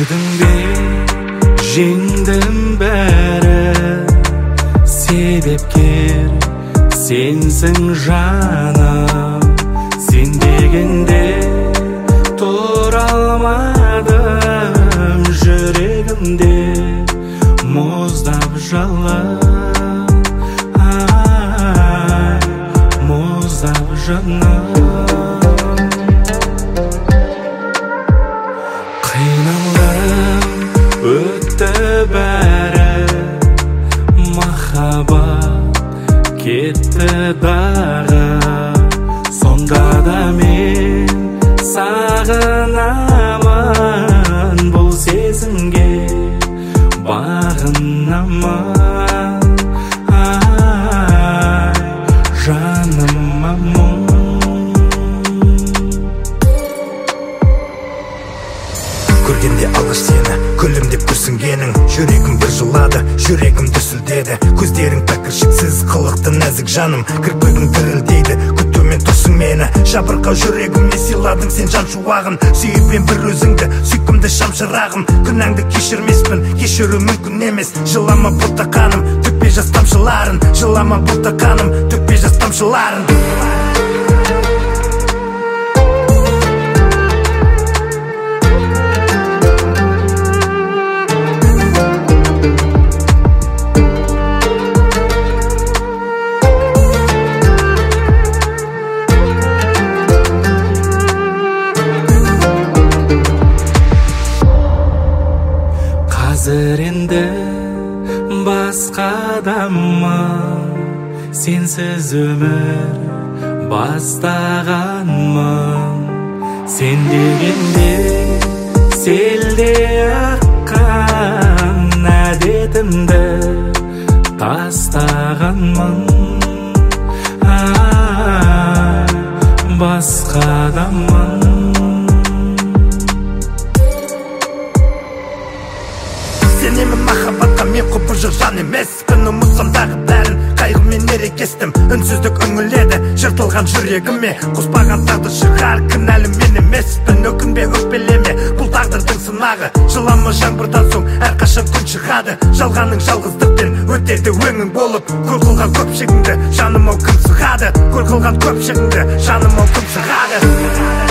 Gördün be, жеңдім бәрі, себепкер сенсің жаным. Сен дегенде тұра алмадым, жүрегімде мұздап жалын, мұздап жаным. Өтті бәрі, махаббат кетті дағы, сонда да мен сағынамын, бұл сезімге бағынамын. Жаныма мұң. Көргенде алғаш сені, күлімдеп күрсінгенің, жүрегім бір жылады, жүрегім дүрсілдеді. Көздерің пәкіршіксіз, қылықты нәзік жаным, кірпігің дірілдейді, күтумен тұрсың мені. Жабырқау жүрегіме сыйладың сен жан шуағын, сүйіппен бір өзіңді, сүйкімді шамшырағым. Күнәңді кешірмеспін, кешіру мүмкін емес. Жылама бұлта қаным, төкпе жас тамшыларын, жылама бұлта қаным, төкпе жас тамшыларын. Қазір енді басқа адаммын, сенсіз өмір бастағанмын. Сен дегенде селдей аққан әдетімді тастағанмын. Басқа адаммын. Сенемін махаббатқа, мен құбыжық жан емеспін. Ұмытсам дағы бәрін, қайғымен ерекестім. Үнсіздік үңіледі жыртылған жүрегіме, қоспаған тағдыр шығар, кінәлі мен емеспін. Өкінбе, өкпелеме, бұл тағдырдың сынағы. Жылама жаңбырдан соң әрқашан күн шығады. Жалғаның жалғыздықпен өтеді өңің болып. Көл қылған көпшігіңді жаным ау кім сығады, көл қылған көпшігіңді жаным ау кім сығады.